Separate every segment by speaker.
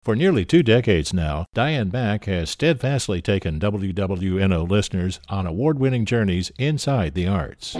Speaker 1: For nearly 2 decades now, Diane Mack has steadfastly taken WWNO listeners on award-winning journeys inside the arts.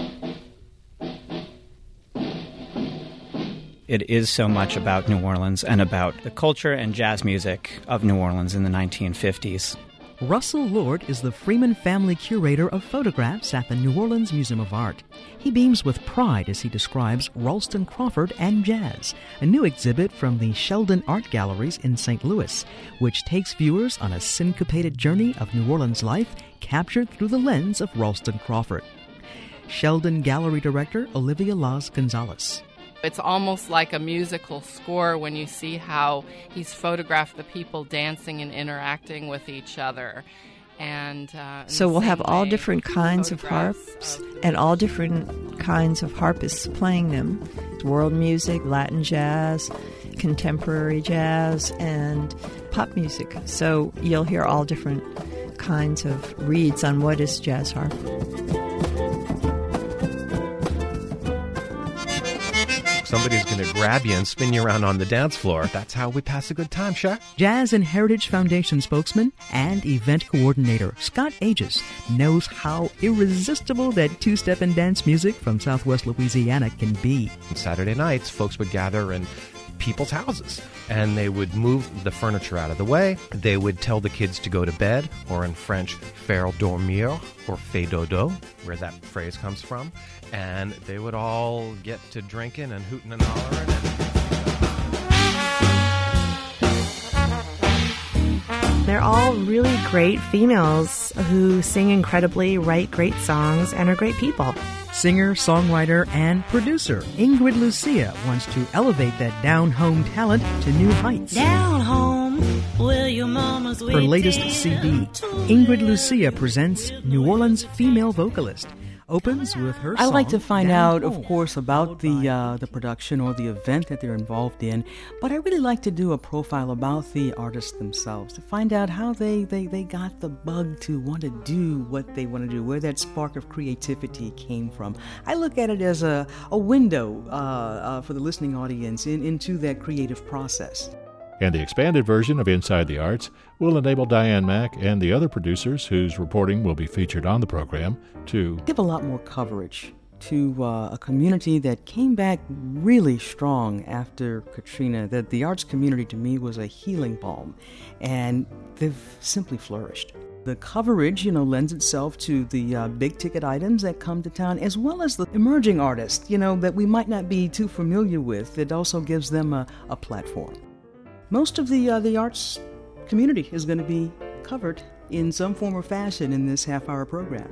Speaker 2: It is so much about New Orleans and about the culture and jazz music of New Orleans in the 1950s.
Speaker 3: Russell Lord is the Freeman Family Curator of Photographs at the New Orleans Museum of Art. He beams with pride as he describes Ralston Crawford and Jazz, a new exhibit from the Sheldon Art Galleries in St. Louis, which takes viewers on a syncopated journey of New Orleans life captured through the lens of Ralston Crawford. Sheldon Gallery Director Olivia Laz Gonzalez.
Speaker 4: It's almost like a musical score when you see how he's photographed the people dancing and interacting with each other. And
Speaker 5: so we'll have all different kinds of harps and all different kinds of harpists playing them. World music, Latin jazz, contemporary jazz, and pop music. So you'll hear all different kinds of reads on what is jazz harp.
Speaker 6: Somebody's going to grab you and spin you around on the dance floor. That's how we pass a good time, sure.
Speaker 3: Jazz and Heritage Foundation spokesman and event coordinator Scott Aegis knows how irresistible that two-step and dance music from Southwest Louisiana can be.
Speaker 6: On Saturday nights, folks would gather in people's houses, and they would move the furniture out of the way. They would tell the kids to go to bed, or in French, faire dormir, or fait dodo, where that phrase comes from. And they would all get to drinking and hooting and hollering.
Speaker 7: They're all really great females who sing incredibly, write great songs, and are great people.
Speaker 3: Singer, songwriter, and producer Ingrid Lucia wants to elevate that down-home talent to new heights.
Speaker 8: Down home, where your mama's
Speaker 3: Her latest CD, Ingrid Lucia presents New Orleans female vocalist. Opens with her song,
Speaker 9: I like to find
Speaker 3: Down
Speaker 9: out,
Speaker 3: Home,
Speaker 9: of course, about the production or the event that they're involved in, but I really like to do a profile about the artists themselves, to find out how they got the bug to want to do what they want to do, where that spark of creativity came from. I look at it as a window for the listening audience into that creative process.
Speaker 1: And the expanded version of Inside the Arts will enable Diane Mack and the other producers whose reporting will be featured on the program to
Speaker 9: give a lot more coverage to a community that came back really strong after Katrina. That the arts community to me was a healing balm, and they've simply flourished. The coverage, lends itself to the big-ticket items that come to town, as well as the emerging artists, that we might not be too familiar with. It also gives them a platform. Most of the arts community is going to be covered in some form or fashion in this half-hour program.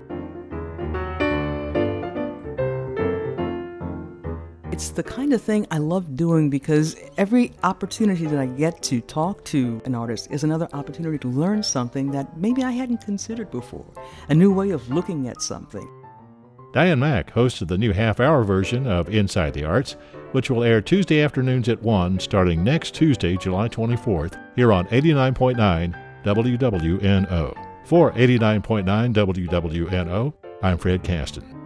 Speaker 9: It's the kind of thing I love doing because every opportunity that I get to talk to an artist is another opportunity to learn something that maybe I hadn't considered before, a new way of looking at something.
Speaker 1: Diane Mack hosted the new half-hour version of Inside the Arts, which will air Tuesday afternoons at 1, starting next Tuesday, July 24th, here on 89.9 WWNO. For 89.9 WWNO, I'm Fred Caston.